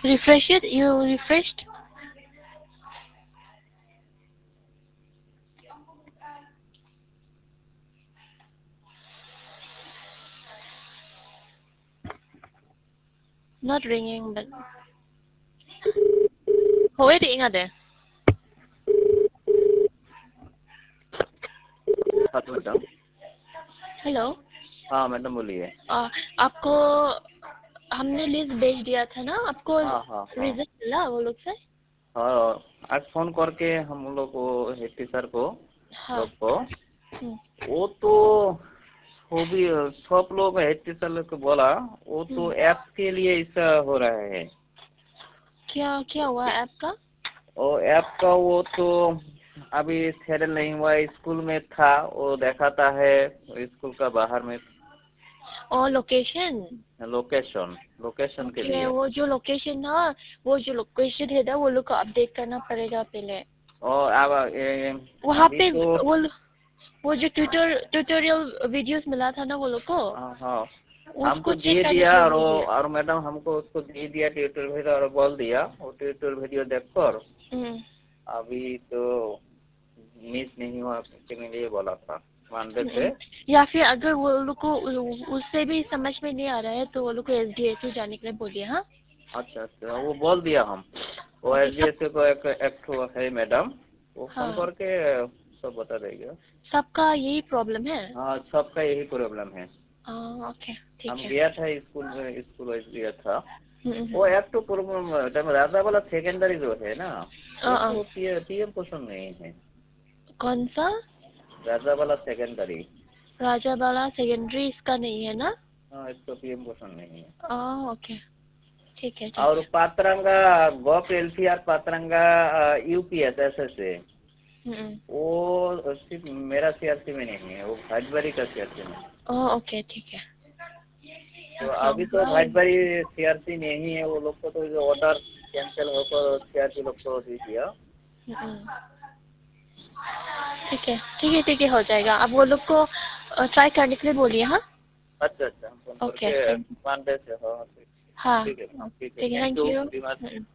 Refresh it. You refreshed? Not ringing, but waiting there. हाँ madam. Hello. हाँ madam बोलिए। आपको हमने लिस्ट भेज दिया था ना आपको। हाँ हाँ हाँ रिजल्ट मिला वो लोग से? हाँ, आज फोन करके हम लोग को हेड टीचर को हाँ। लोग को हम्म, वो तो वो भी सब लोग हेड टीचर लोग को बोला वो तो ऐप के लिए ऐसा हो रहा है। क्या क्या हुआ ऐप का? और ऐप का वो तो अभी सेटल नहीं हुआ। स्कूल में था वो दिखाता है स्कूल का बाहर में और लोकेशन? लोकेशन लोकेशन के ओके, लिए। वो जो लोकेशन ना, वो जो लोकेशन है ना वो लोग को अपडेट करना पड़ेगा पहले। और अब वहाँ अभी पे तो वो जो ट्यूटोरियल वीडियोस मिला था ना वो लोग को, हाँ हाँ उसको हमको चेक दे करने दिया के लिए बोलिए। और मैडम हमको उसको दे दिया ट्यूटर वीडियो और बोल दिया वो ट्यूटर वीडियो देखकर हम्म, अभी तो मिस नहीं हुआ के लिए बोला था मंडे से। या फिर अगर वो लोग को उससे भी समझ में नहीं आ रहा है तो वो लोग को SDSU जाने के लिए बोलिए। हाँ। अच्छा अच्छा वो बोल दिया हम वो ओके, सब। एसडीएस को एक ठो है मैडम वो फोन हाँ, करके सब बता देगा। सबका यही प्रॉब्लम है। हाँ सबका यही प्रॉब्लम है। ओके, ठीक हम है। गया था स्कूल में स्कूल वाइज गया था। हम्म, वो एक तो प्रॉब्लम राजा वाला सेकेंडरी जो है ना वो अ, तो पीएम क्वेश्चन नहीं है। कौन सा? राजा वाला सेकेंडरी। राजा बाला सेकेंडरी इसका नहीं है ना? हाँ इसको पीएम क्वेश्चन नहीं है। ओके, ठीक है, ठीक और है। पात्रंगा गॉप एलसीआर पात्रंगा यूपीएस एसएसए हम्म, वो सिर्फ मेरा सीआरसी में नहीं है वो भाजबारी का सीआरसी में। ओके, ठीक है। तो ओके, अभी तो बाय। भाजबारी सीआरसी नहीं है वो लोग को तो जो ऑर्डर कैंसिल होकर सीआरसी लोग को दे दिया। ठीक है, ठीक है, ठीक है, हो जाएगा। अब वो लोग को ट्राई करने के लिए बोलिए। हाँ। अच्छा अच्छा हम फोन ओके, करके थैंक यू। मंडे से हाँ हाँ, ठीक है ठीक है ठीक है, thank thank you you. Very much.